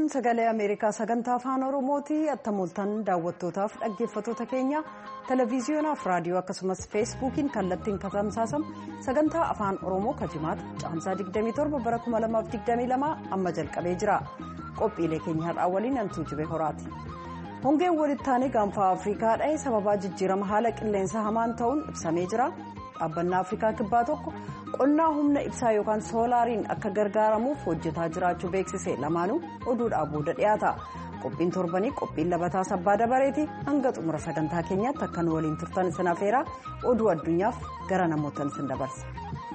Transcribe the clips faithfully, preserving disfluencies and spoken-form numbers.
kun sagalee Ameerikaa sagantaa afaan Oromooti. Attamoltan daawwattootaaf dhaggeeffattoota keenya televiziyoonaafi raadiyoo akkasumas feesbuukiin kallattiin tamsaasamu sagantaa afaan Oromoo kajimaata caamsaa digdamii torba bara kuma lamaaf digdamii lama amma jalqabee jira. Qophiilee keenya har'aa waliin antuu jibee horaati. Hongeen walitti aanee gaanfa Afrikaa dha'ee sababaa jijjiirama haala qilleensa hamaan ta'uun ibsamee jira. Dhaabbanni Afrikaa kibbaa tokko qonnaa humna ibsaa yookaan soolaariin akka gargaaramuuf hojjetaa jiraachuu beeksise. Lamaanuu oduudhaa booda dhiyaata. Qophiin torbanii qophiin labataa sabbaa dabareeti. Hanga xumura sagantaa keenyaatti akka nu waliin turtan isin afeera. Oduu addunyaaf gara namootaan isin dabarsa.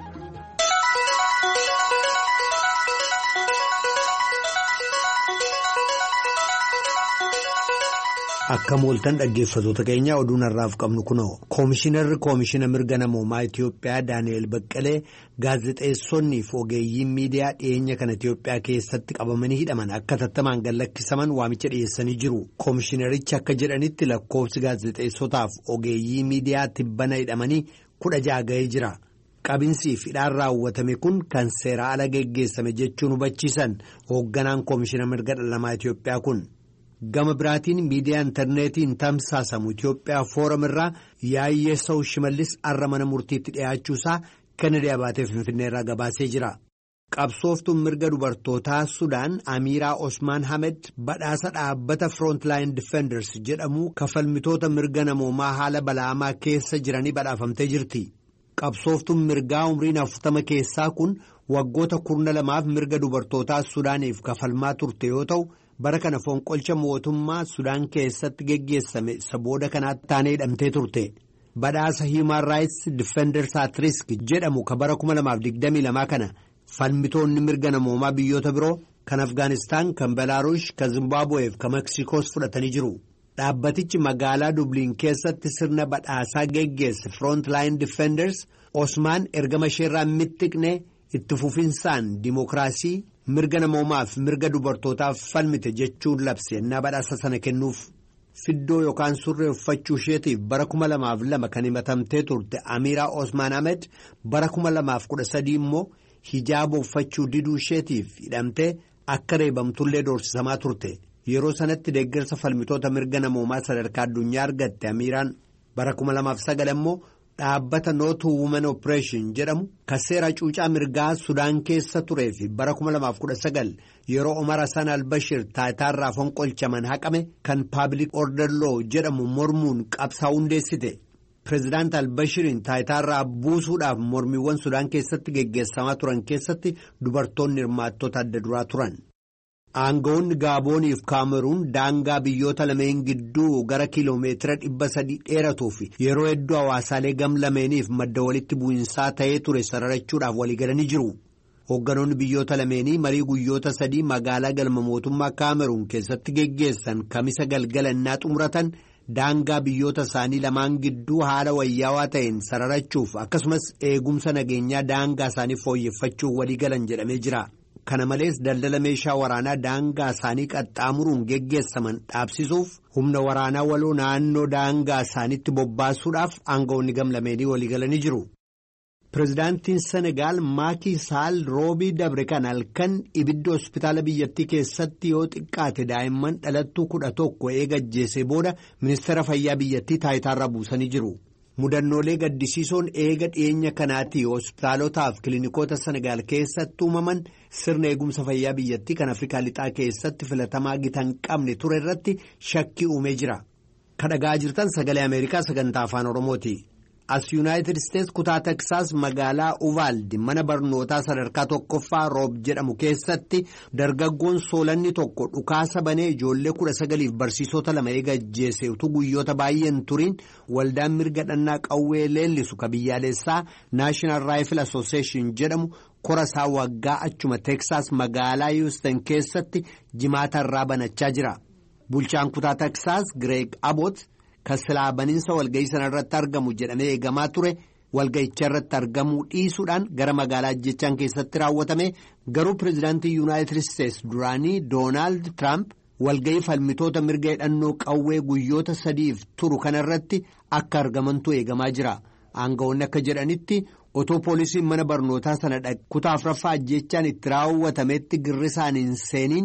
Akka mooltan dhaggeeffattoota keenya oduun har'aaf qabnu kunoo koomishinarri koomishina mirga namoomaa Itiyoophiyaa Daani'eel Baqqalee gaazexeessonnii fi ogeeyyiin miidiyaa dhiyeenya kana Itiyoophiyaa keessatti qabamanii hidhaman akka tattamaan gallakkisaman waamicha dhiyeessanii jiru. Koomishinarichi akka jedhanitti lakkoofsi gaazexeessotaaf ogeeyyii miidiyaa tibbana hidhamanii kudha ja'a ga'ee jira. Qabiinsi fi hidhaan raawwatame kun kan seera ala geggeessame jechuun hubachiisan hoogganaan koomishina mirga dhala namaa Itiyoophiyaa kun. Gama biraatiin miidiyaa intarneetiin tamsaasamu Itiyoophiyaa fooram irraa yaayyeessa'u shimallis har'a mana murtiitti dhiyaachuusaa Kennedy Abaatee Finfinneerraa gabaasee jira. Qabsooftuun mirga dubartootaa Sudaan Amiiraa Osmaan Hamed badhaasa dhaabbata Frontline Defenders jedhamu kafalmitoota mirga namoomaa haala bala'amaa keessa jiranii badhaafamtee jirti. Qabsooftuun mirgaa umriin afurtama keessaa kun waggoota kurna lamaaf mirga dubartootaa Sudaaniif kafalmaa turte yoo ta'u. Bara kana fonqolcha mootummaa Sudaan keessatti geggeessame isa booda kanaatti taanee hidhamtee turte. Badhaasa Human Rights Defenders at Risk jedhamu ka bara kuma lamaaf digdamii lamaa kana falmitoonni mirga namoomaa biyyoota biroo kan Afgaanistaan, kan Belaarush, kan Zimbaabuweef, kan Meksikoos fudhatanii jiru. Dhaabbatichi magaalaa Dubliin keessatti sirna badhaasaa geggeesse Frontline Defenders Osmaan ergama isheerraa mittiqne itti fufinsaan dimookiraasii. Mirga namoomaaf mirga dubartootaaf falmite jechuun labse ennaa badhaasa sana kennuuf fiddoo yookaan surree uffachuu isheetiif bara kuma lamaaf lama kan himatamtee turte Amiiraa Osmaan Ahmed bara kuma lamaaf kudha sadii immoo hijaaba uffachuu diduu isheetiif hidhamtee akka reebamtullee doorsisamaa turte. Yeroo sanatti deeggarsa falmitoota mirga namoomaa sadarkaa addunyaa argatte Amiiraan bara kuma lamaaf sagal immoo. Dhaabbata No to Women Operation jedhamu kan seera cuucaa mirgaa Sudaan keessa turee fi bara kuma lamaaf kudha sagal yeroo Omar Hassan al-Bashir taayitaarraa fonqolchaman haqame kan Public Order Law jedhamu mormuun qabsaa hundeessite. Pireezidaant al-Bashiriin taayitaarraa buusuudhaaf mormiiwwan Sudaan keessatti geggeessamaa turan keessatti dubartoonni hirmaattota adda duraa turan. Aangawoonni Gaabooniif Kaameruun daangaa biyyoota lameen gidduu gara kiiloomeetira dhibba sadii dheeratuu fi yeroo hedduu hawaasaalee gam lameeniif madda walitti bu'insaa ta'ee ture sararachuudhaaf waliigalanii jiru. Hoogganoonni biyyoota lameenii marii guyyoota sadii magaalaa galma mootummaa Kaameruun keessatti geggeessan kamisa galgala innaa xumuratan daangaa biyyoota isaanii lamaan gidduu haala wayyaawaa ta'een sararachuuf akkasumas eegumsa nageenyaa daangaa isaanii fooyyeffachuuf waliigalan jedhamee jira. Kana malees daldala meeshaa waraanaa daangaa isaanii qaxxaamuruun geggeessaman dhaabsisuuf humna waraanaa waloo naannoo daangaa isaaniitti bobbaasuudhaaf aangawoonni gamlameenii waliigalanii jiru. Pireezidaantiin Senegaal Maakii Saal roobii dabre kan halkan ibidda hospitaala biyyattii keessatti yoo xiqqaate daa'imman dhalattuu kudha tokko eega ajjeesee booda ministeera fayyaa biyyattii taayitaarra buusanii jiru. Mudannoolee gaddisiisoon eega dhiyeenya kanaatii hospitaalotaaf kiliinikoota Senegaal keessatti uumaman sirna eegumsa fayyaa biyyattii kan Afrikaa lixaa keessatti filatamaa gita hin qabne ture irratti shakkii uumee jira. Kan dhaggeeffachaa jirtan sagalee Ameerikaa sagantaa afaan Oromooti. As Yuunaayitid Isteets kutaa Teksaas magaalaa Uvaldi mana barnootaa sadarkaa tokkoffaa Roob jedhamu keessatti dargaggoon soolanni tokko dhukaasa banee ijoollee kudha sagaliif barsiisota lama eega ajjeese utuu guyyoota baay'een turiin waldaan mirga dhannaa qawwee leellisu ka biyyaalessaa National Rifle Association jedhamu kora isaa waggaa achuma Teksaas magaalaa Houston keessatti jimaata irraa banachaa jira. Bulchaan kutaa Teksaas Greg Abbott kan silaa baniinsa walga'ii sana irratti argamu jedhamee eegamaa ture walga'icha irratti argamuu dhiisuudhaan gara magaalaa ajjechaan keessatti raawwatame garuu pireezidaantii Yuunaayitid Isteets duraanii Doonaald Tiraamp walga'ii falmitoota mirga hidhannoo qawwee guyyoota sadiif turu kanarratti akka argamantu eegamaa jira. Aangawoonni akka jedhanitti otoo poolisiin mana barnootaa sana kutaa afuraffaa ajjechaan itti raawwatametti girrisaan hin seeniin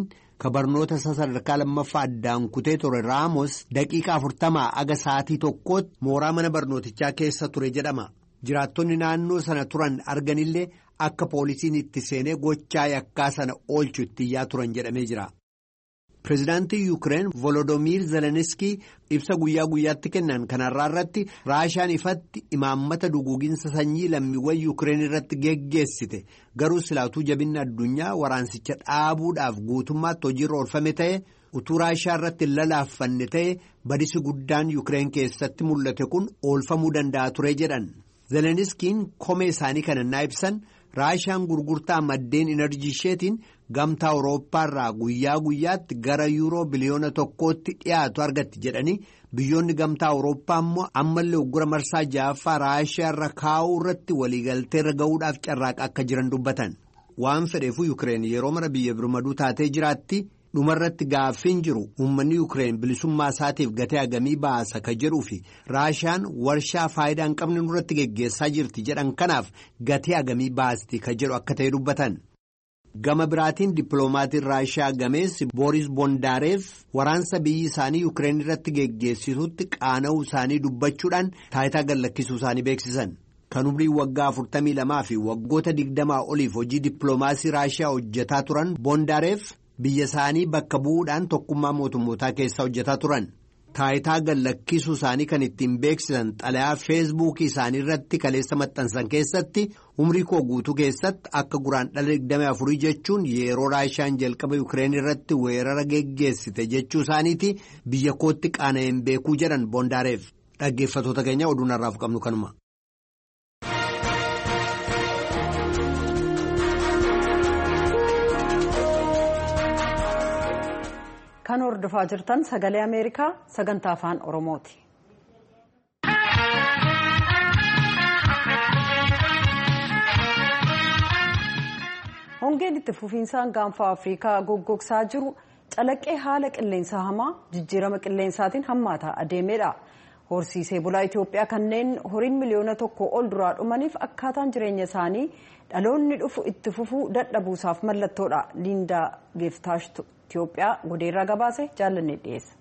ka barnoota sadarkaa lammaffaa addaan kutee ture Raamos daqiiqaa afurtamaa aga sa'aatii tokkootti mooraa mana barnootichaa keessa ture jedhama. Jiraattonni naannoo sana turan arganillee akka poolisiin itti seenee gochaa yakkaa sana oolchu itti iyyaa turan jedhamee jira. Pireezidaantii Yuukireen Volodoomiir Zeleniskii ibsa guyyaa guyyaatti kennan kanarraa irratti Raashaan ifatti imaammata duguuginsa sanyii lammiiwwan Yuukireen irratti geggeessite garuu silaatuu jabinni addunyaa waraansicha dhaabuudhaaf guutummaatti hojiirra oolfame ta'e utuu Raashaa irratti lalaaffanne ta'e badisi guddaan Yuukireen keessatti mul'ate kun oolfamuu danda'a ture jedhan. Zeleniskiin komee isaanii kanannaa ibsan Raashaan gurgurtaa maddeen enerjii isheetiin gamtaa Awurooppaa irraa guyyaa guyyaatti gara yuuroo biliyoona tokkootti dhiyaatu argatti jedhanii biyyoonni gamtaa Awurooppaa immoo ammallee uggura marsaa ja'affaa Raashaa irra kaa'uu irratti waliigaltee irra ga'uudhaaf carraaqa akka jiran dubbatan. Waan fedheefuu Yuukireen yeroo mara biyya birmaduu taatee jiraatti dhumarratti gaaffiin jiru uummanni Yuukireen bilisummaa isaatiif gatii hagamii baasa ka jedhuu fi Raashaan warshaa faayidaa hin qabne nurratti geggeessaa jirti jedhan kanaaf gatii hagamii baasti ka jedhu akka ta'e dubbatan. Gama biraatiin dippiloomaatiin Raashaa gameessi Booris Bondaareef waraansa biyyi isaanii Yuukireen irratti geggeessitutti qaana'uu isaanii dubbachuudhaan taayitaa gallakkisuu isaanii beeksisan. Kan umrii waggaa afurtamii lamaa fi waggoota digdamaa oliif hojii dippiloomaasii Raashaa hojjetaa turan Bondaareef biyya isaanii bakka bu'uudhaan tokkummaa mootummootaa keessa hojjetaa turan. Taayitaa gallakkisuu isaanii kan ittiin beeksisan xalayaa feesbuukii isaanii irratti kaleessa maxxansan keessatti umrii koo guutuu keessatti akka guraandhala digdamii afurii jechuun yeroo Raashaan jalqaba Yuukireen irratti weerara geggeessite jechuu isaaniiti biyya kootti qaana'een beekuu jedhan Bondaareef. Dhaggeeffatoota keenya oduun har'aaf qabnu kanuma. Kan hordofaa jirtan sagalee Ameerikaa sagantaa afaan Oromooti. Hongeen itti fufiinsaan gaanfa Afrikaa goggogsaa jiru calaqqee haala qilleensaa hamaa jijjiirama qilleensaatiin hammaataa adeemedha. Horsiisee bulaa Itoophiyaa kanneen horiin miliyoona tokko ol duraa dhumaniif akkaataan jireenya isaanii dhaloonni dhufu itti fufuu dadhabuusaaf mallattoodha. Liindaa Geeftaashtu Itoophiyaa godeerraa gabaase jaallanne dhiyeessa.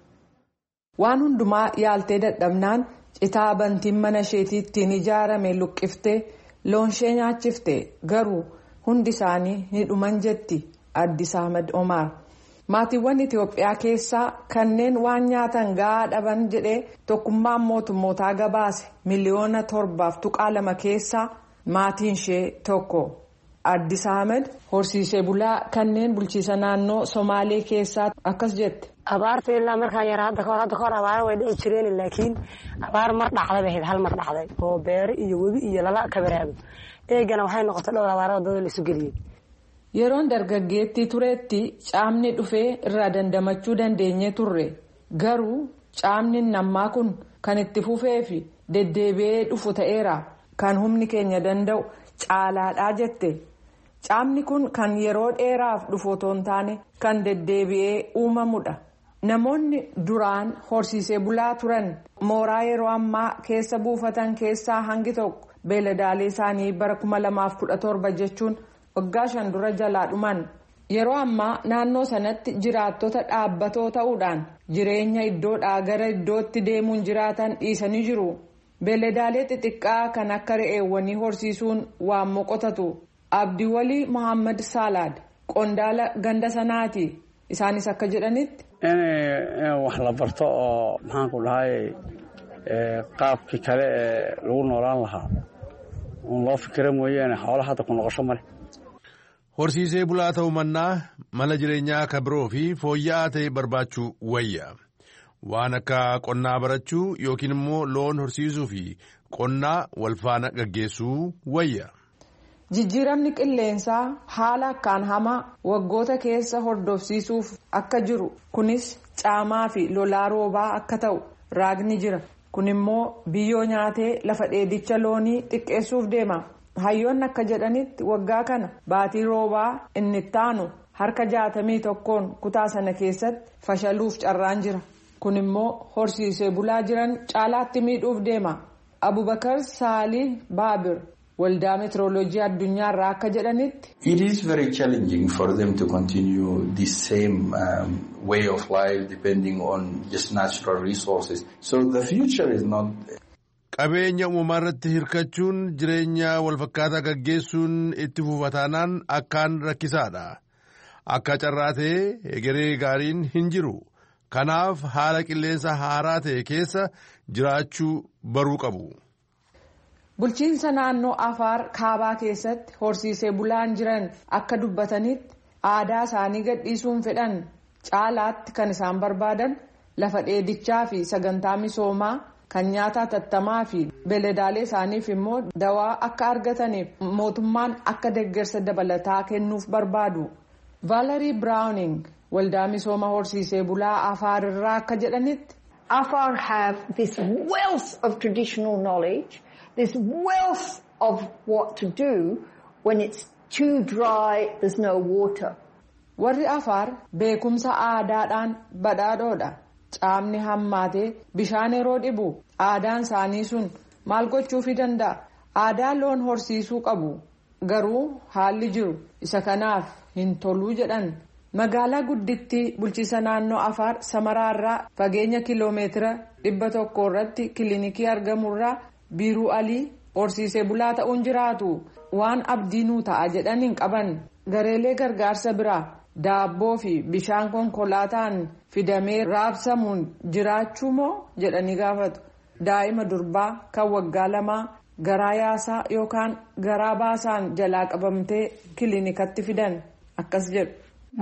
Waan hundumaa yaaltee dadhabnaan citaa bantiin mana isheetii ittiin ijaarame luqqiftee loonshee nyaachiftee garuu hundi isaanii ni dhuman jetti Addis Ahmed Omar. Maatiiwwan Itoophiyaa keessaa kanneen waan nyaatan gahaa dhaban jedhee tokkummaan mootummootaa gabaase miliyoona torbaaf tuqaa lama keessaa maatiin ishee tokko. Addis Ahmed horsiisee bulaa kanneen bulchiisa naannoo Somaalee keessaa akkas jette. Abaarta illaa markaan yaraa hadda kahor hadda kahor abaara way dhici jireen laakiin abaar mar dhacday bahayd hal mar dhacday oo beeri iyo webi iyo lala ka baraabo eegana waxay noqotay dhowr abaar wadada la isu geliyay. Yeroon dargaggeettii tureetti caamni dhufee irraa dandamachuu dandeenye turre garuu caamni nammaa kun kan itti fufee fi deddeebi'ee dhufu ta'eera kan humni keenya danda'u caalaadhaa jette. Caamni kun kan yeroo dheeraaf dhufu otoo hin taane kan deddeebi'ee uumamudha. Namoonni duraan horsiisee bulaa turan mooraa yeroo ammaa keessa buufatan keessaa hangi tokko beeladaalee isaanii bara kuma lamaaf kudha torba jechuun waggaa shan dura jalaa dhuman. Yeroo ammaa naannoo sanatti jiraattota dhaabbatoo ta'uudhaan jireenya iddoodhaa gara iddootti deemuun jiraatan dhiisanii jiru. Beeladaalee xixiqqaa kan akka re'eewwanii horsiisuun waan moqotatu. Abdiwalii Muhammad Salaad qondaala ganda sanaati. Isaanis akka jedhanitti. Wax la barto oo maxaan ku dhahay qaabkii kale lagu noolaan lahaa un loo fikira mooyaane xoolaha hadda ku noqosho male. Horsiisee bulaa ta'uu mannaa mala jireenyaa ka biroo fi fooyya'aa ta'e barbaachuu wayya. Waan akka qonnaa barachuu yookiin immoo loon horsiisuu fi qonnaa walfaana gaggeessuu wayya. Jijjiiramni qilleensaa haala akkaan hamaa waggoota keessa hordofsiisuuf akka jiru kunis caamaa fi lolaa roobaa akka ta'u raagni jira. Kun immoo biyyoo nyaatee lafa dheedicha loonii xiqqeessuuf deema. Hayyoonni akka jedhanitti waggaa kana baatii roobaa inni ittaanu harka jaatamii tokkoon kutaa sana keessatti fashaluuf carraan jira. Kun immoo horsiisee bulaa jiran caalaatti miidhuuf deema. Abubakar Saalih Baabir waldaa meteoroloojii addunyaarraa akka jedhanitti. It is very challenging for them to continue the same um, way of life depending on just natural resources. So the future is not. Qabeenya uumamaa irratti hirkachuun jireenya walfakkaataa gaggeessuun itti fufataanaan akkaan rakkisaadha. Akka carraa ta'ee egeree gaariin hin jiru. Kanaaf haala qilleensa haaraa ta'e keessa jiraachuu baruu qabu. Bulchiinsa naannoo Afaar kaabaa keessatti horsiisee bulaan jiran akka dubbatanitti aadaa isaanii gadhiisuun fedhan caalaatti kan isaan barbaadan lafa dheedichaa fi sagantaa misoomaa kan nyaata tattamaa fi beeladaalee isaaniif immoo dawaa akka argataniif mootummaan akka deeggarsa dabalataa kennuuf barbaadu. Valerie Browning waldaa misooma horsiisee bulaa Afaar irraa akka jedhanitti. Afar have this wealth of traditional knowledge. This wealth of what to do when it's too dry, there's no water. Warri Afaar beekumsa aadaadhaan badhaadhoodha. Caamni hammaatee bishaan yeroo dhibu aadaan isaanii sun maal gochuufii danda'a? Aadaa loon horsiisuu qabu. Garuu haalli jiru isa kanaaf hin toluu jedhan. Magaalaa guddittii bulchiisa naannoo Afaar Samaraarraa fageenya kiloomeetira dhibba tokko irratti kilinikii argamurraa Biiruu Alii horsiisee bulaa ta'uun jiraatu waan abdiinuu ta'a jedhaniin qaban gareelee gargaarsa biraa daabboo fi bishaan konkolaataan fidamee raabsamuun jiraachuu moo jedhanii gaafatu. Daa'ima durbaa kan waggaa lamaa garaa yaasaa yookaan garaa baasaan jalaa qabamtee kilinikatti fidan akkas jedhu.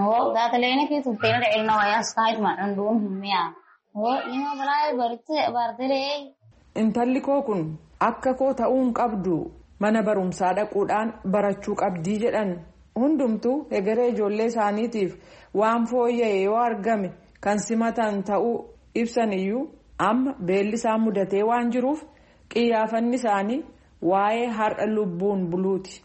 Intalli koo kun akka koo ta'uun qabdu mana barumsaa dhaquudhaan barachuu qabdii jedhan hundumtuu egeree ijoollee isaaniitiif waan fooyya'e yoo argame kan simatan ta'uu ibsan iyyuu amma beelli isaan mudatee waan jiruuf qiyyaafanni isaanii waa'ee har'a lubbuun buluuti.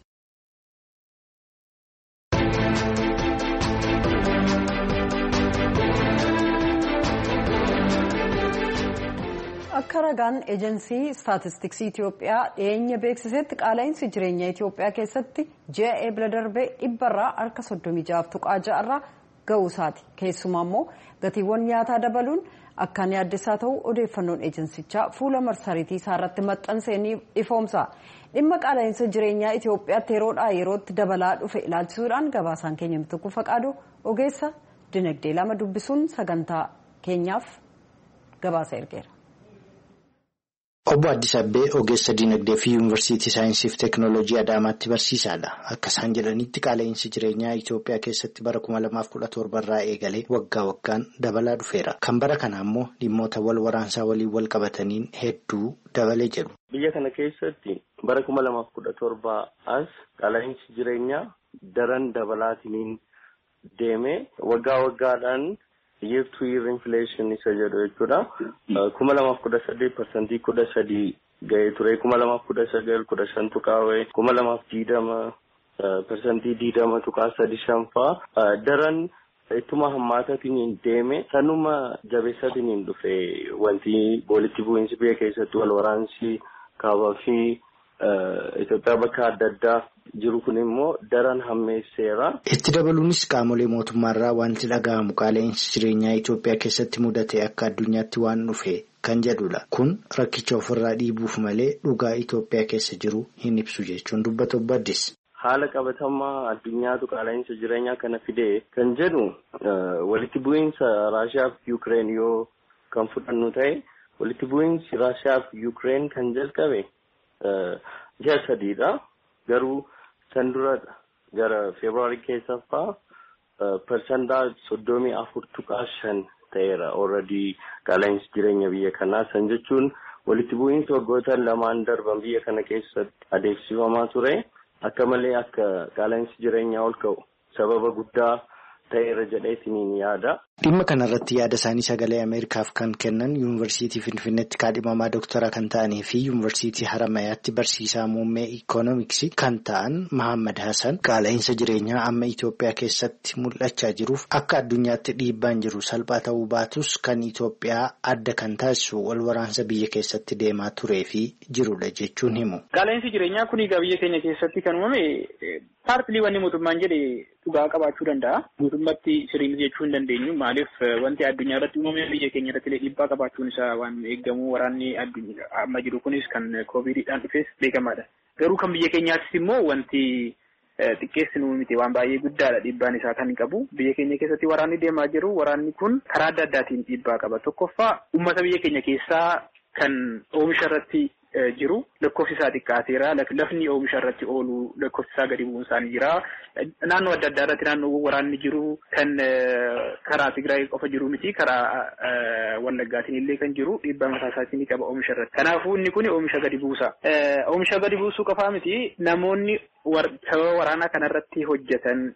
Akka ragaan eejensii istaatistiksii Itoophiyaa dhiyeenya beeksisetti qaala'insi jireenya Itoophiyaa keessatti ji'a eebila darbee dhibbarraa harka soddomii jaha tuqaa ja'arraa ga'uusaati. Keessumaa immoo gatiiwwan nyaataa dabaluun akkaan yaaddessaa ta'uu odeeffannoon eejensichaa fuula marsariitii isaarratti maxxansee ni ifoomsa. Dhimma qaala'insa jireenyaa Itoophiyaatti yeroodhaa yerootti dabalaa dhufe ilaalchisuudhaan gabaasaan keenya Mitikkuu Faqaaduu ogeessa dinagdee lama dubbisuun sagantaa keenyaaf gabaasa ergeera. Obbo Addis Abbee ogeessa dinagdee fi yuunivarsiitii saayinsii fi teekinooloojii Adaamaatti barsiisaadha. Akka isaan jedhanitti qaala'insi jireenyaa Itoophiyaa keessatti bara kuma lamaaf kudha torba irraa eegalee waggaa waggaan dabalaa dhufeera. Kan bara kana ammoo dhimmoota wal waraansaa waliin wal qabataniin hedduu dabalee jedhu. Biyya kana keessatti bara kuma lamaaf kudha torba as qaala'insi jireenyaa daran dabalaatiin deemee waggaa waggaadhaan year to year inflation isa jedhu jechuudha. kuma lamaaf kudha saddeet parsantii kudha sadii ga'ee ture. kuma lamaaf kudha sagal kudha shan tuqaawee kuma lamaaf diidama parsantii diidama tuqaa sadi shanfaa daran ittuma hammaataatiin deeme sanuma jabeessaatiin dhufe wanti walitti bu'iinsi biyya keessatti wal waraansi kaabaa fi Itoophiyaa bakka adda addaa jiru kun immoo daran hammeesseera. Itti dabaluunis qaamolee mootummaarraa wanti dhaga'amu qaala'insi jireenyaa Itoophiyaa keessatti mudate akka addunyaatti waan dhufe kan jedhudha. Kun rakkicha ofirraa dhiibuuf malee dhugaa Itoophiyaa keessa jiru hin ibsu jechuun dubbata Obbo Addis. Haala qabatamaa addunyaatu qaala'insa jireenyaa kana fidee kan jedhu walitti bu'iinsa Raashiyaa fi Yuukireen yoo kan fudhannu ta'e walitti bu'iinsi Raashiyaa fi Yuukireen kan jalqabe ji'a sadiidha. Garuu san dura gara Feebruaarii keessaffaa parsantaa soddomii afur tuqaa shan ta'eera already qaala'insi jireenya biyya kanaa. San jechuun walitti bu'iinsi waggoota lamaan darban biyya kana keessatti adeemsifamaa ture akka malee akka qaala'insi jireenyaa ol ka'u sababa guddaa ta'eera jedheetiin yaada. Dhimma kanarratti yaada isaanii sagalee Ameerikaaf kan kennan Yuunivarsiitii Finfinneetti kaadhimamaa dooktaraa kan ta'anii fi Yuunivarsiitii Haramayaatti barsiisaa muummee Ikoonomiksii kan ta'an Mahammad Hassan qaala'insa jireenyaa amma Itoophiyaa keessatti mul'achaa jiruuf akka addunyaatti dhiibbaan jiru salphaa ta'uu baatus kan Itoophiyaa adda kan taasisu wal waraansa biyya keessatti deemaa turee fi jirudha jechuun himu. Qaala'insi jireenyaa kun egaa biyya keenya keessatti kan uumame paartilii wanni mootummaan jedhe dhugaa qabaachuu danda'a. Mootummaatti sirriitti jechuu hin dandeenyu. Maaliif wanti addunyaa irratti uumame biyya keenya irratti illee dhiibbaa qabaachuun isaa waan eegamu waraanni addunyaa amma jiru kunis kan koovidiidhaan dhufes beekamaadha. Garuu kan biyya keenyaattis immoo wanti xiqqeessinu miti waan baay'ee guddaadha dhiibbaan isaa kan qabu. Biyya keenya keessatti waraanni deemaa jiru. Waraanni kun karaa adda addaatiin dhiibbaa qaba. Tokkoffaa uummata biyya keenya keessaa kan oomisha irratti jiru lakkoofsi isaa xiqqaateera. Lafni oomisha irratti oolu lakkoofsi isaa gadi bu'uun isaanii jira. Naannoo adda addaa irratti naannoo waraanni jiru kan karaa Tigraay qofa jiru miti karaa Wallaggaatiin illee kan jiru dhiibbaa mataa isaatiin ni qaba oomisha irratti. Kanaafuu inni kun oomisha gadi buusa. Oomisha gadi buusuu qofaa miti namoonni sababa waraanaa kanarratti hojjetan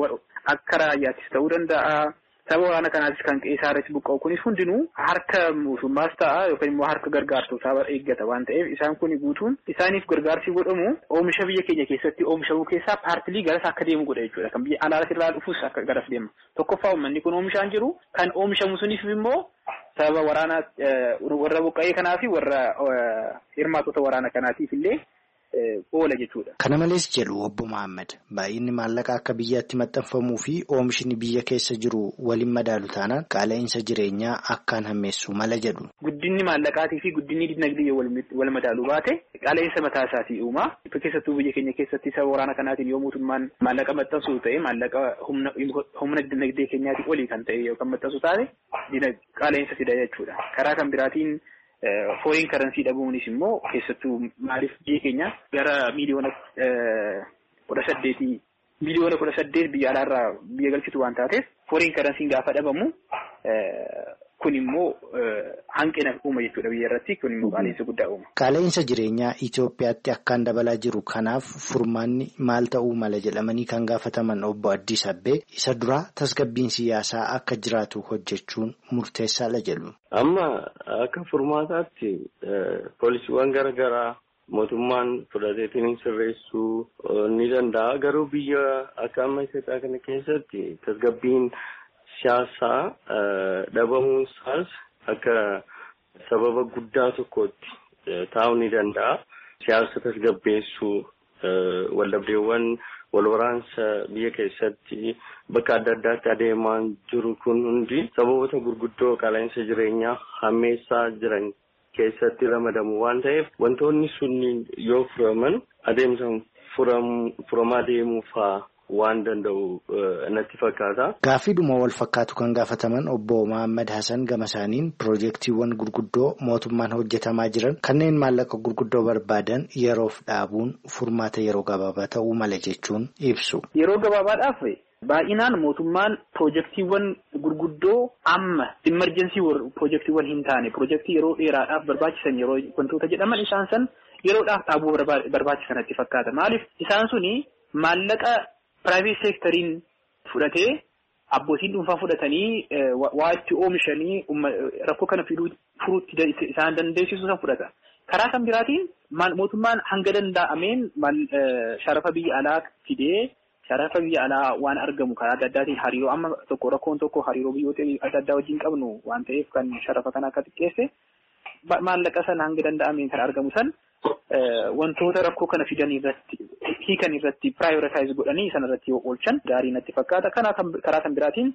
akka raayyaattis ta'uu danda'a. Sababa waraana kanaatis kan qe'ee buqqa'u kunis hundinuu harka mootummaas ta'a yookaan immoo harka gargaartotaa eeggata waan ta'eef isaan kun guutuun isaaniif gargaarsi godhamu oomisha biyya keenya keessatti oomishamuu keessaa paartilii garas akka deemu godha jechuudha. Kan biyya alaa irraa dhufus akka garas deema. Tokkoffaa uummanni kun oomishaan jiru kan oomishamu sunis immoo sababa waraana warra buqqa'ee kanaa fi warra hirmaatota waraana kanaatiif illee oola jechuudha. Kana malees jedhu obbo Mahammad baay'inni maallaqaa akka biyyaatti maxxanfamuu fi oomishni biyya keessa jiru waliin madaalu taanaan qaala'insa jireenyaa akkaan hammeessu mala jedhu. Guddinni maallaqaatii fi guddinni dinagdee wal madaaluu baate qaala'insa mataa isaatii uuma. Keessattuu biyya keenya keessatti sababa waraana kanaatiin yoo mootummaan maallaqa maxxansu ta'e maallaqa humna dinagdee keenyaatii olii kan ta'e yookaan maxxansu taate qaala'insa fida jechuudha. Karaa kan biraatiin foreign currency dhabuunis immoo keessattuu maaliif biyya keenya gara miiliyoona kudha saddeetii miiliyoona kudha saddeet biyya alaarraa biyya galchitu waan taateef foreign currency gaafa dhabamu kun immoo hanqina uuma jechuudha biyya irratti kun immoo qaala'insa guddaa uuma. Qaala'insa jireenyaa Itoophiyaatti akkaan dabalaa jiru kanaaf furmaanni maal ta'uu mala jedhamanii kan gaafataman obbo Addis Abbee isa duraa tasgabbiin siyaasaa akka jiraatu hojjechuun murteessaadha jedhu. Amma akka furmaataatti poolisiiwwan garaagaraa mootummaan fudhateetiin sirreessuu ni danda'a. Garuu biyya akka amma Itoophiyaa kana keessatti tasgabbiin siyaasaa dhabamuun isaas akka sababa guddaa tokkotti taa'uu ni danda'a. Siyaasa tasgabbeessuu waldhabdeewwan wal waraansa biyya keessatti bakka adda addaatti adeemaa jiru kun hundi sababoota gurguddoo qaala'insa jireenyaa hammeessaa jiran keessatti ramadamu waan ta'eef wantoonni sunniin yoo furaman adeemsa furamaa deemuufaa waan danda'u natti fakkaata. Gaaffiidhuma wal fakkaatu kan gaafataman obbo Mahammad Hassan gama isaaniin piroojeektiiwwan gurguddoo mootummaan hojjetamaa jiran kanneen maallaqa gurguddoo barbaadan yeroof dhaabuun furmaata yeroo gabaabaa ta'uu mala jechuun ibsu. Yeroo gabaabaadhaaf baay'inaan mootummaan piroojeektiiwwan gurguddoo amma imerjensii piroojeektiiwwan hin taane piroojeektii yeroo dheeraadhaaf barbaachisan yeroo wantoota jedhaman isaan san yeroodhaaf dhaabuu barbaachisan natti fakkaata. Maaliif isaan suni maallaqa private sectoriin fudhatee abbootiin dhuunfaa fudhatanii waa itti oomishanii rakkoo kana furuutti isaan dandeessisu san fudhata. Karaa kan biraatiin mootummaan hanga danda'ameen sharafa biyya alaa fidee sharafa biyya alaa waan argamu karaa adda addaatiin hariiroo amma tokko rakkoon tokko hariiroo biyyoota adda addaa wajjin qabnu waan ta'eef kan sharafa kana akka xiqqeesse maallaqa sana hanga danda'ameen kan argamu san wantoota rakkoo kana fidan irratti hiikan irratti prioritize godhanii san irratti yoo oolchan gaarii natti fakkaata. Kana karaa kan biraatiin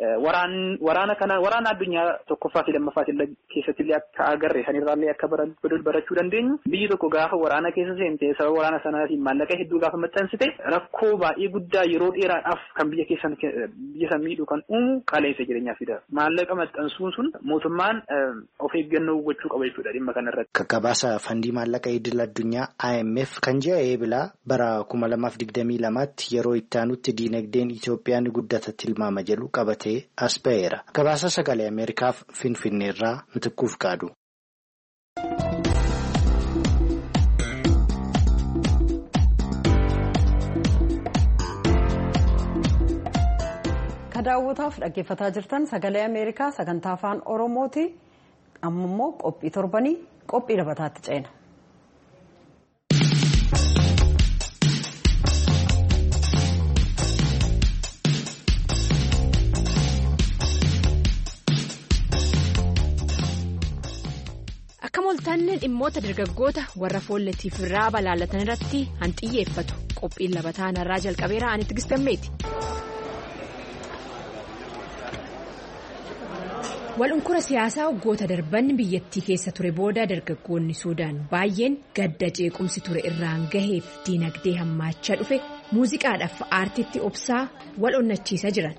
waraan waraana kana waraana addunyaa tokkoffaa fi lammaffaa keessatti illee akka agarre sanirraallee akka barachuu dandeenyu biyyi tokko gaafa waraana keessa seentee sababa waraana sanaatiin maallaqa hedduu gaafa maxxansite rakkoo baay'ee guddaa yeroo dheeraadhaaf kan biyya keessan biyya san miidhu kan uumu qaala'insa jireenyaa fida. Maallaqa maxxansuun sun mootummaan of eeggannoo gochuu qaba jechuudha dhimma kanarratti. Kakkabaasa fandii maallaqa idil addunyaa I M F kan ji'a eebilaa bara kuma lamaaf digdamii lamaatti yeroo itti aanutti diinagdeen Itoophiyaa ni guddata tilmaama jedhu qabate as ba'eera. Gabaasa sagalee Ameerikaaf Finfinneerraa Mitiquuf Qaadu. ka daawwataaf dhaggeeffataa jirtan sagalee Ameerikaa sagantaa afaan Oromooti. Amma immoo qophii torbanii qophii dabataatti ceena. Akka mooltaanni dhimmoota dargaggoota warra foolleetiif irraa balaalatan irratti hanxiyyeeffatu qophiin labataa narraa jalqabeera ani Tigist Gammeeti. Walunkura siyaasaa waggoota darban biyyattii keessa ture booda dargaggoonni Suudaan baay'een gadda jeequmsi ture irraan gaheef diinagdee hammaachaa dhufe muuziqaadhaaf aartiitti obsaa wal onnachiisaa jiran.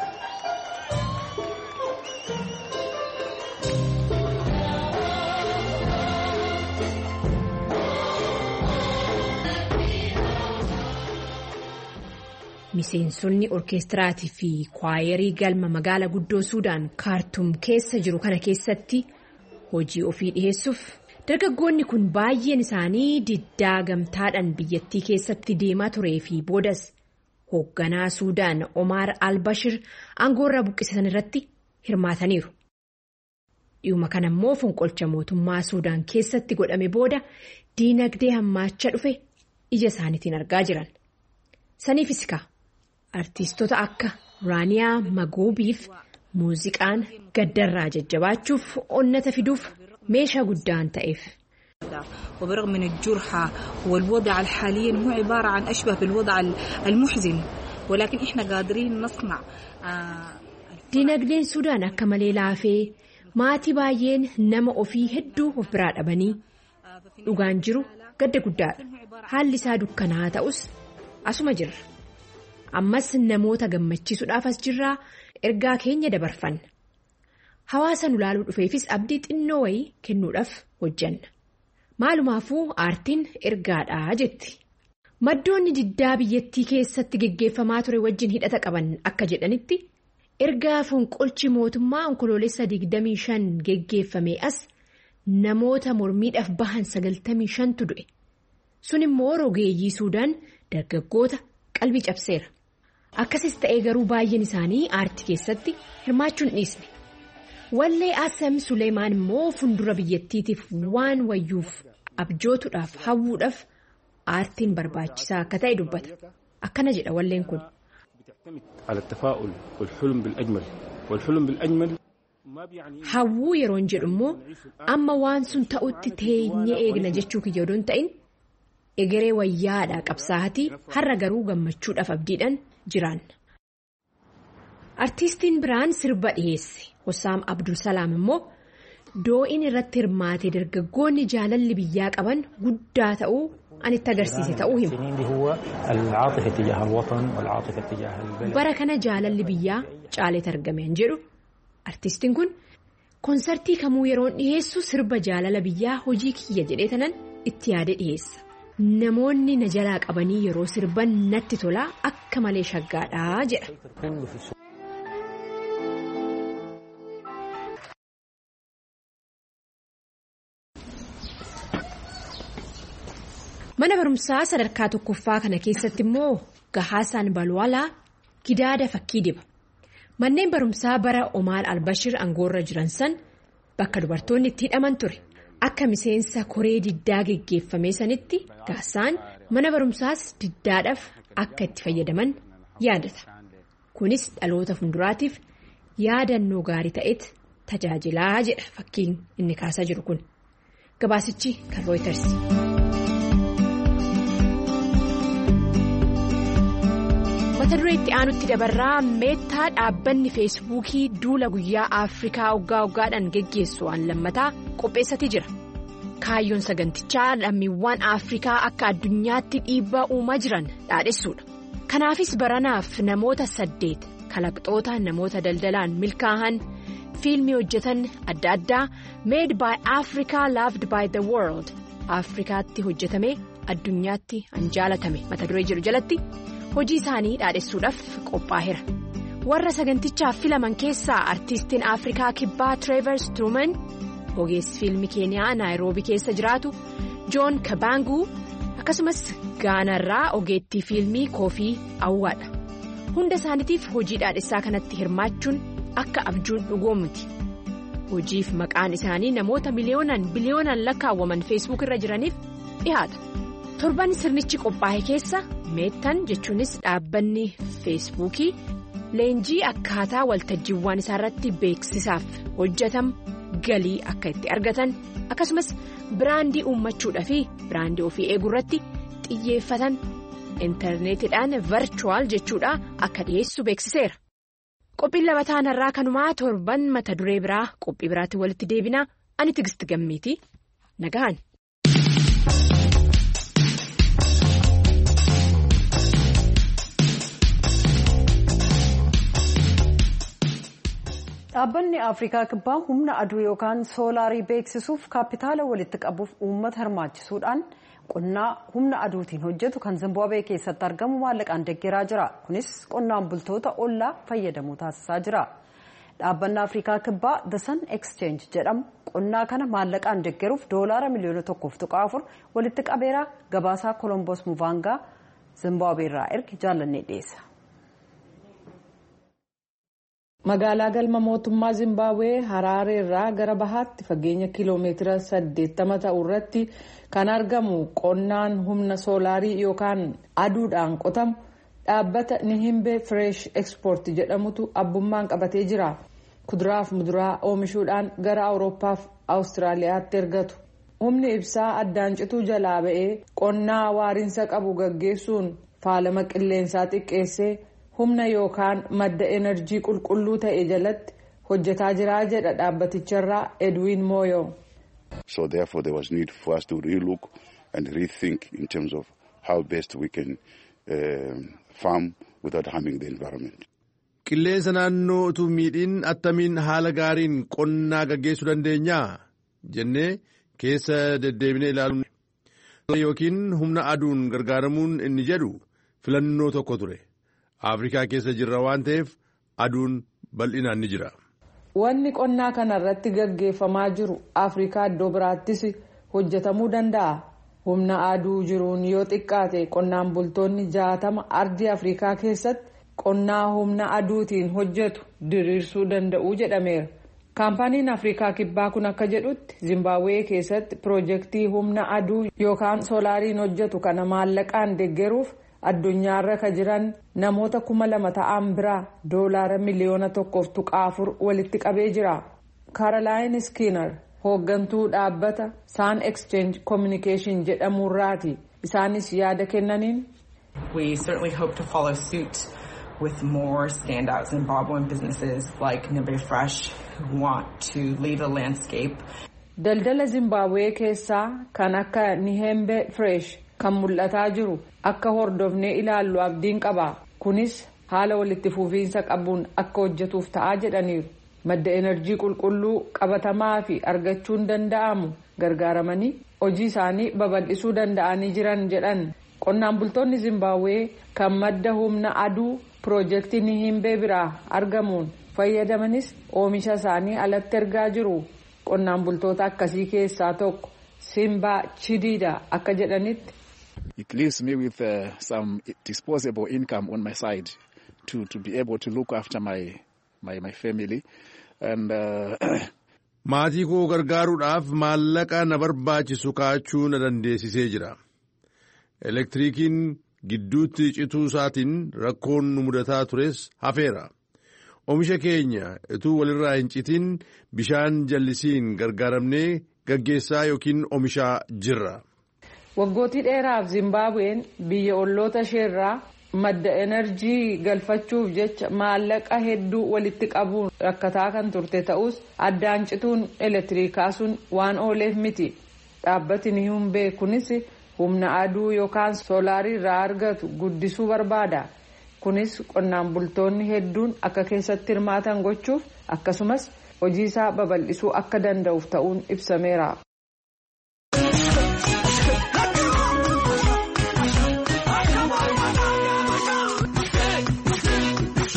Miseensonni orkeestiraatii fi kwaayerii galma magaala guddoo Suudaan kaartuum keessa jiru kana keessatti hojii ofii dhiheessuuf dargaggoonni kun baay'een isaanii diddaa gamtaadhaan biyyattii keessatti deemaa turee fi boodas hoogganaa Suudaan Omar al-Bashir aangoorraa buqqisan irratti hirmaataniiru. Dhiyuma kana immoo fonqolcha mootummaa Suudaan keessatti godhame booda diinagdee hammaachaa dhufe ija isaaniitiin argaa jiran. Saniifis kaa. Artiistota akka Raaniyaa Magoobiif muuziqaan gaddarraa jajjabaachuuf onnata fiduuf meeshaa guddaan ta'eef. وبرغم من الجرحى والوضع الحالي هو عبارة عن أشبه بالوضع المحزن ولكن إحنا قادرين نصنع. Diinagdeen Suudaan akka malee laafee maatii baay'een nama ofii hedduu of biraa dhabanii dhugaan jiru gadda guddaadha. Haalli isaa dukkanaa ta'us asuma jirra. Ammas namoota gammachiisuudhaaf as jirraa ergaa keenya dabarfanna. Hawaasa nu laaluu dhufeefis abdii xinnoo wayii kennuudhaaf hojjanna. Maalumaafuu aartiin ergaadhaa jetti. Maddoonni diddaa biyyattii keessatti geggeeffamaa ture wajjin hidhata qaban akka jedhanitti ergaa fonqolchi mootummaa onkoloolessa digdamii shan geggeeffame as namoota mormiidhaaf bahan sagaltamii shantu du'e. Sun immoo rogeeyyii Suudaan dargaggoota qalbii cabseera. Akkasis ta'ee garuu baay'een isaanii aartii keessatti hirmaachuun dhiisne. Wallee Asam Suleemaan immoo fundura biyyattiitiif waan wayyuuf abjootuudhaaf hawwuudhaaf aartiin barbaachisaa akka ta'e dubbata. Akkana jedha walleen kun. Hawwuu yeroon jedhu immoo amma waan sun ta'utti teenyee eegna jechuu kiyya odoon ta'in egeree wayyaadhaa qabsaatii har'a garuu gammachuudhaaf abdiidhaan jiraan. Artiistiin biraan sirba dhiyeesse Hossaam Abdulsalaam immoo doo'in irratti hirmaate dargaggoonni jaalalli biyyaa qaban guddaa ta'uu anitti agarsiise ta'uu hima. Bara kana jaalalli biyyaa caaleet argameen jedhu artiistiin kun konsartii kamuu yeroon dhiyeessu sirba jaalala biyyaa hojii kiyya jedhee tanan itti yaade dhiyeessa. Namoonni na jalaa qabanii yeroo sirban natti tolaa akka malee shaggaadhaa jedha. Mana barumsaa sadarkaa tokkoffaa kana keessatti immoo Gahaasaan Balwalaa gidaada fakkii diba. Manneen barumsaa bara Omar al-Bashir aangoorra jiran san bakka dubartoonni itti hidhaman ture. Akka miseensa koree diddaa geggeeffame sanitti Gahaasaan mana barumsaas diddaadhaaf akka itti fayyadaman yaadata. Kunis dhaloota fuulduraatiif yaadannoo gaarii ta'etti tajaajilaa jedha fakkiin inni kaasaa jiru kun. Gabaasichi kan Reuters. Mata duree itti aanutti dabarraa meettaa dhaabbanni feesbuukii duula guyyaa Afrikaa waggaa waggaadhaan geggeessu waan lammataa qopheessatee jira. Kaayyoon sagantichaa lammiiwwan Afrikaa akka addunyaatti dhiibbaa uumaa jiran dhaadheessuudha. Kanaafis baranaaf namoota saddeet kalaqxoota namoota daldalaan milkaa'an fiilmii hojjetan adda addaa made by Africa loved by the world Afrikaatti hojjetame addunyaatti hanjaalatame mata duree jedhu jalatti. Hojii isaanii dhaadheessuudhaaf qophaa'eera. Warra sagantichaaf filaman keessaa artiistiin Afrikaa kibbaa Trevor Struman, ogeessi fiilmii Keeniyaa Naayiroobii keessa jiraatu John Kabangu akkasumas Gaanarraa ogeettii fiilmii Koofii Awwaadha. hunda isaaniitiif hojii dhaadhessaa kanatti hirmaachuun akka abjuun dhugoomti. Hojiif maqaan isaanii namoota miliyoonaan biliyoonaan lakkaawwaman feesbuuk irra jiraniif dhihaata. Torban sirnichi qophaa'e keessa meettan jechuunis dhaabbanni feesbuukii leenjii akkaataa waltajjiiwwan isaarratti beeksisaaf hojjetamu galii akka itti argatan akkasumas biraandii uummachuudhaa fi biraandii ofii eeguurratti xiyyeeffatan intarneetiidhaan virchuwal jechuudha akka dhiyeessu beeksiseera. Qophiin labataan har'aa kanumaa torban mata duree biraa qophii biraatti walitti deebinaa ani Tigisti Gammeetii nagahan. Dhaabbanni Afrikaa Kibbaa humna aduu yookaan soolaarii beeksisuuf kaapitaala walitti qabuuf uummata hirmaachisuudhaan qonnaa humna aduutiin hojjetu kan Zimbaabuwee keessatti argamu maallaqaan deeggaraa jira. Kunis qonnaan bultoota ollaa fayyadamuu taasisaa jira. Dhaabbanni Afrikaa Kibbaa The Sun Exchange jedhamu qonnaa kana maallaqaan deeggaruuf doolaara miliyoona tokkoof tuqaa afur walitti qabeera. Gabaasaa Kolomboos Muvaangaa Zimbaabuwee irraa erge jaallannee dhiyeessa. Magaalaa galma mootummaa Zimbaabuwee Haraaree irraa gara bahaatti fageenya kiiloomeetira saddeettama ta'u irratti kan argamu qonnaan humna soolaarii yookaan aduudhaan qotamu dhaabbata Nihimbe Fresh Export jedhamutu abbummaan qabatee jira. Kuduraaf muduraa oomishuudhaan gara Awurooppaafi Awustiraaliyaatti ergatu. Humni ibsaa addaan cituu jalaa ba'ee qonnaa waariinsa qabu gaggeessuun faalama qilleensaa xiqqeessee humna yookaan madda enerjii qulqulluu ta'e jalatti hojjetaa jira jedha dhaabbaticharraa Edwin Moyo. So therefore there was need for us to relook and rethink in terms of how best we can uh, farm without harming the environment. Qilleensa naannoo utuu miidhiin attamiin haala gaariin qonnaa gaggeessuu dandeenyaa jennee keessa deddeebinee ilaaluun yookiin humna aduun gargaaramuun inni jedhu filannoo tokko ture. Afrikaa keessa jirra waan ta'eef aduun bal'inaan ni jira. Wanni qonnaa kanarratti gaggeeffamaa jiru Afrikaa iddoo biraattis hojjetamuu danda'a. Humna aduu jiruun yoo xiqqaate qonnaan bultoonni jaatama ardii Afrikaa keessatti qonnaa humna aduutiin hojjetu diriirsuu danda'u jedhameera. Kaampaaniin Afrikaa Kibbaa kun akka jedhutti Zimbaabuwee keessatti piroojeektii humna aduu yookaan soolaariin hojjetu kana maallaqaan deeggaruuf addunyaarra ka jiran namoota kuma lama ta'an biraa doolaara miliyoona tokkoof tuqaa afur walitti qabee jira. Caroline Skinner hooggantuu dhaabbata Sun Exchange Communication jedhamurraati. Isaanis yaada kennaniin. We certainly hope to follow suit with more standout Zimbabwean businesses like Nimbe Fresh who want to lead the landscape. Daldala Zimbaabuwee keessaa kan akka Nihembe Fresh kan mul'ataa jiru akka hordofnee ilaallu abdiin qaba. Kunis haala walitti fufiinsa qabuun akka hojjetuuf ta'aa jedhaniiru. Madda enerjii qulqulluu qabatamaa fi argachuun danda'amu gargaaramanii hojii isaanii babal'isuu danda'anii jiran jedhan. Qonnaan bultoonni Zimbaabuwee kan madda humna aduu piroojeektii Nihimbe biraa argamuun fayyadamanis oomisha isaanii alatti ergaa jiru. Qonnaan bultoota akkasii keessaa tokko Simba Chidida akka jedhanitti. It leaves me with uh, some disposable income on my side to to be able to look after my my my family and maatii koo gargaaruudhaaf maallaqa na barbaachisu kaachuu na dandeessisee jira. Elektiriikiin gidduutti cituu isaatiin rakkoon nu mudataa tures hafeera. Oomisha keenya utuu walirraa hin citin bishaan jallisiin gargaaramnee gaggeessaa yookiin oomishaa jirra. Waggootii dheeraaf Zimbaabuween biyya olloota isheerraa madda enerjii galfachuuf jecha maallaqa hedduu walitti qabuun rakkataa kan turte ta'us addaan cituun elektiriikaa sun waan ooleef miti. Dhaabbati Nihimbe kunis humna aduu yookaan soolaarii irraa argatu guddisuu barbaada. Kunis qonnaan bultoonni hedduun akka keessatti hirmaatan gochuuf akkasumas hojii isaa babal'isuu akka danda'uuf ta'uun ibsameera.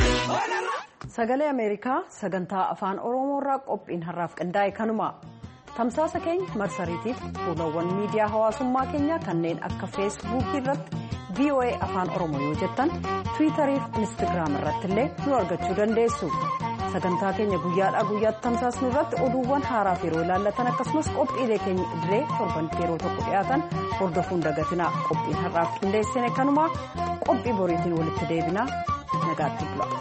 Sagalee Ameerikaa sagantaa afaan Oromoo irraa qophiin har'aaf qindaa'e kanuma. tamsaasa keenya marsariitiif fuulawwan miidiyaa hawaasummaa keenya kanneen akka feesbuukii irratti V O A afaan oromoo yoo jettan tiwiitarii fi instaagiraam irratti illee nu argachuu dandeessu. sagantaa keenya guyyaadhaa guyyaatti tamsaasnu irratti oduuwwan haaraaf yeroo ilaallatan akkasumas qophiilee keenya idilee torbanitti yeroo tokko dhiyaatan hordofuun dagatinaa. Qophiin har'aaf qindeessine kanumaa qophii boriitiin walitti deebinaa nagaatti bula.